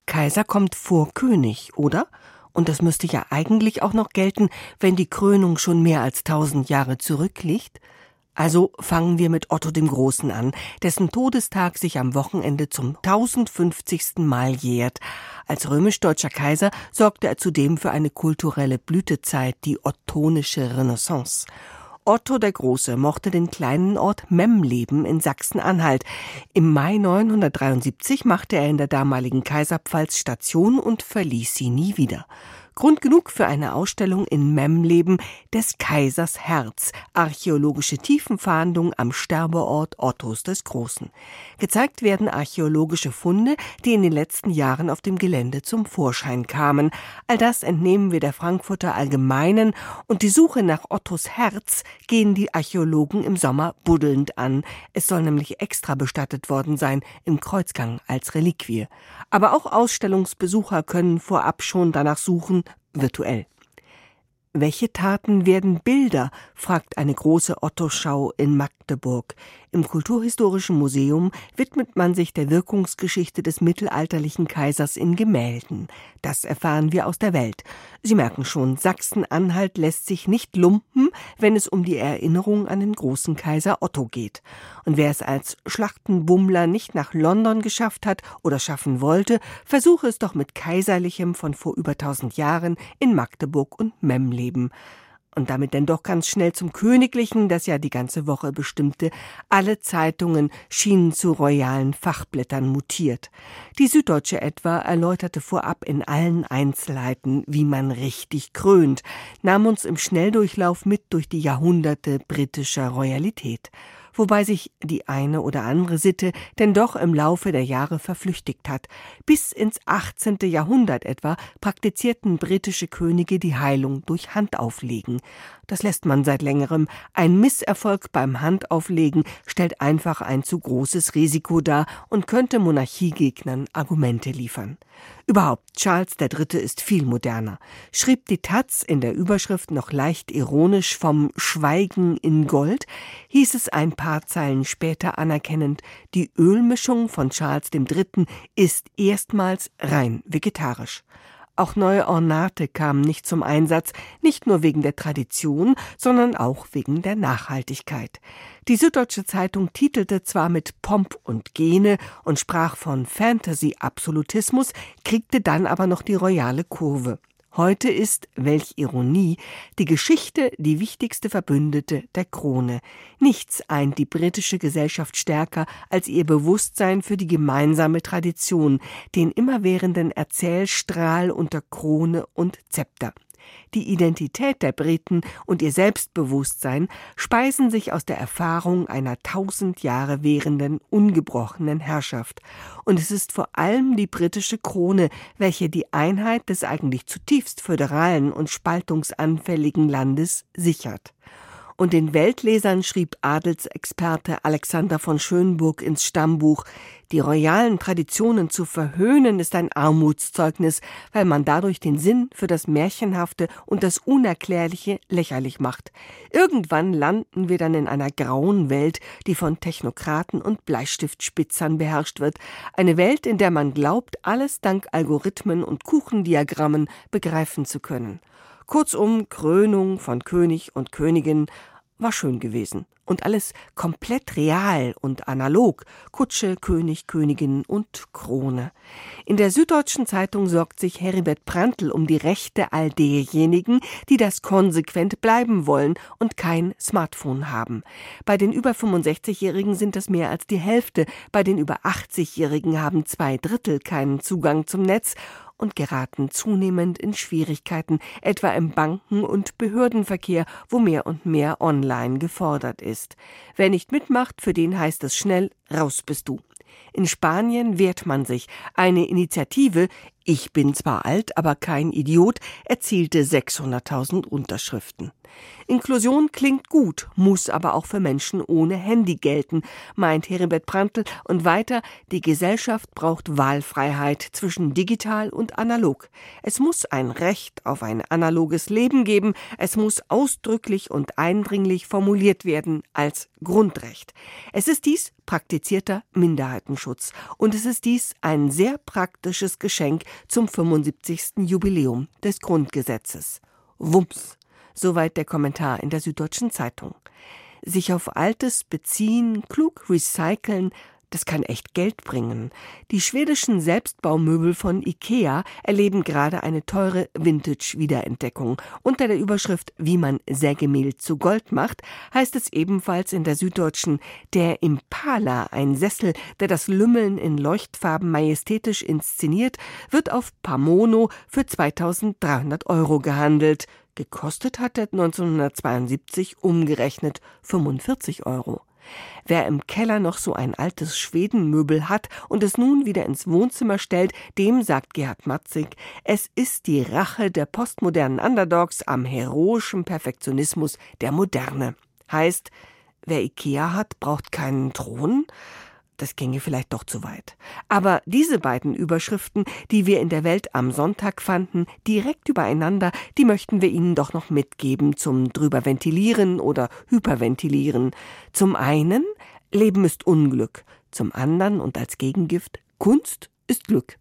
Kaiser kommt vor König, oder? Und das müsste ja eigentlich auch noch gelten, wenn die Krönung schon mehr als 1000 Jahre zurückliegt. Also fangen wir mit Otto dem Großen an, dessen Todestag sich am Wochenende zum 1050. Mal jährt. Als römisch-deutscher Kaiser sorgte er zudem für eine kulturelle Blütezeit, die ottonische Renaissance. Otto der Große mochte den kleinen Ort Memleben in Sachsen-Anhalt. Im Mai 973 machte er in der damaligen Kaiserpfalz Station und verließ sie nie wieder. Grund genug für eine Ausstellung in Memleben, des Kaisers Herz, archäologische Tiefenfahndung am Sterbeort Ottos des Großen. Gezeigt werden archäologische Funde, die in den letzten Jahren auf dem Gelände zum Vorschein kamen. All das entnehmen wir der Frankfurter Allgemeinen, und die Suche nach Ottos Herz gehen die Archäologen im Sommer buddelnd an. Es soll nämlich extra bestattet worden sein, im Kreuzgang als Reliquie. Aber auch Ausstellungsbesucher können vorab schon danach suchen, virtuell. Welche Taten werden Bilder, fragt eine große Otto-Schau in Magdeburg. Im Kulturhistorischen Museum widmet man sich der Wirkungsgeschichte des mittelalterlichen Kaisers in Gemälden. Das erfahren wir aus der Welt. Sie merken schon, Sachsen-Anhalt lässt sich nicht lumpen, wenn es um die Erinnerung an den großen Kaiser Otto geht. Und wer es als Schlachtenbummler nicht nach London geschafft hat oder schaffen wollte, versuche es doch mit Kaiserlichem von vor über 1000 Jahren in Magdeburg und Memleben. Und damit denn doch ganz schnell zum Königlichen, das ja die ganze Woche bestimmte. Alle Zeitungen schienen zu royalen Fachblättern mutiert. Die Süddeutsche etwa erläuterte vorab in allen Einzelheiten, wie man richtig krönt, nahm uns im Schnelldurchlauf mit durch die Jahrhunderte britischer Royalität. Wobei sich die eine oder andere Sitte denn doch im Laufe der Jahre verflüchtigt hat. Bis ins 18. Jahrhundert etwa praktizierten britische Könige die Heilung durch Handauflegen. Das lässt man seit längerem. Ein Misserfolg beim Handauflegen stellt einfach ein zu großes Risiko dar und könnte Monarchiegegnern Argumente liefern. Überhaupt, Charles III. Ist viel moderner. Schrieb die taz in der Überschrift noch leicht ironisch vom Schweigen in Gold, hieß es ein paar Zeilen später anerkennend, die Ölmischung von Charles III. Ist erstmals rein vegetarisch. Auch neue Ornate kamen nicht zum Einsatz, nicht nur wegen der Tradition, sondern auch wegen der Nachhaltigkeit. Die Süddeutsche Zeitung titelte zwar mit Pomp und Gene und sprach von Fantasy-Absolutismus, kriegte dann aber noch die royale Kurve. Heute ist, welch Ironie, die Geschichte die wichtigste Verbündete der Krone. Nichts eint die britische Gesellschaft stärker als ihr Bewusstsein für die gemeinsame Tradition, den immerwährenden Erzählstrahl unter Krone und Zepter. Die Identität der Briten und ihr Selbstbewusstsein speisen sich aus der Erfahrung einer 1000 Jahre währenden, ungebrochenen Herrschaft. Und es ist vor allem die britische Krone, welche die Einheit des eigentlich zutiefst föderalen und spaltungsanfälligen Landes sichert. Und den Weltlesern schrieb Adelsexperte Alexander von Schönburg ins Stammbuch: Die royalen Traditionen zu verhöhnen ist ein Armutszeugnis, weil man dadurch den Sinn für das Märchenhafte und das Unerklärliche lächerlich macht. Irgendwann landen wir dann in einer grauen Welt, die von Technokraten und Bleistiftspitzern beherrscht wird. Eine Welt, in der man glaubt, alles dank Algorithmen und Kuchendiagrammen begreifen zu können. Kurzum, Krönung von König und Königin war schön gewesen. Und alles komplett real und analog. Kutsche, König, Königin und Krone. In der Süddeutschen Zeitung sorgt sich Heribert Prantl um die Rechte all derjenigen, die das konsequent bleiben wollen und kein Smartphone haben. Bei den über 65-Jährigen sind das mehr als die Hälfte. Bei den über 80-Jährigen haben 2/3 keinen Zugang zum Netz und geraten zunehmend in Schwierigkeiten, etwa im Banken- und Behördenverkehr, wo mehr und mehr online gefordert ist. Wer nicht mitmacht, für den heißt es schnell: raus bist du. In Spanien wehrt man sich. Eine Initiative, Ich bin zwar alt, aber kein Idiot erzielte 600.000 Unterschriften. Inklusion klingt gut, muss aber auch für Menschen ohne Handy gelten, meint Heribert Prantl. Und weiter, die Gesellschaft braucht Wahlfreiheit zwischen digital und analog. Es muss ein Recht auf ein analoges Leben geben. Es muss ausdrücklich und eindringlich formuliert werden als Grundrecht. Es ist dies praktizierter Minderheitenschutz. Und es ist dies ein sehr praktisches Geschenk zum 75. Jubiläum des Grundgesetzes. Wumms! Soweit der Kommentar in der Süddeutschen Zeitung. Sich auf Altes beziehen, klug recyceln, das kann echt Geld bringen. Die schwedischen Selbstbaumöbel von IKEA erleben gerade eine teure Vintage-Wiederentdeckung. Unter der Überschrift »Wie man Sägemehl zu Gold macht« heißt es ebenfalls in der Süddeutschen: Der Impala, ein Sessel, der das Lümmeln in Leuchtfarben majestätisch inszeniert, wird auf Pamono für 2.300 € gehandelt. Gekostet hat er 1972 umgerechnet 45 €. Wer im Keller noch so ein altes Schwedenmöbel hat und es nun wieder ins Wohnzimmer stellt, dem sagt Gerhard Matzig, es ist die Rache der postmodernen Underdogs am heroischen Perfektionismus der Moderne. Heißt, wer Ikea hat, braucht keinen Thron? Das ginge vielleicht doch zu weit. Aber diese beiden Überschriften, die wir in der Welt am Sonntag fanden, direkt übereinander, die möchten wir Ihnen doch noch mitgeben zum drüberventilieren oder hyperventilieren. Zum einen, Leben ist Unglück. Zum anderen und als Gegengift, Kunst ist Glück.